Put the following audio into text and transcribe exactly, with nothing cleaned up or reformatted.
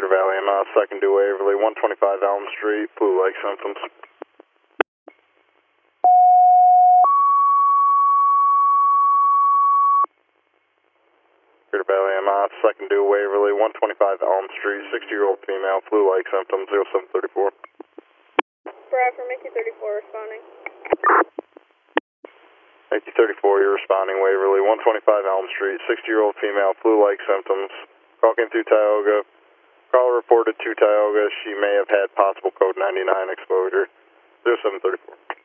Valley, I'm uh, second to Waverly, one twenty-five Elm Street, flu-like symptoms. Greater Valley, I'm uh, second to Waverly, one twenty-five Elm Street, sixty-year-old female, flu-like symptoms, zero seven thirty-four. Bradford, Mickey thirty-four responding. Mickey thirty-four, you're responding, Waverly, one twenty-five Elm Street, sixty-year-old female, flu-like symptoms. Call came through Tioga. Caller reported to Tioga she may have had possible code ninety-nine exposure, zero seven thirty-four.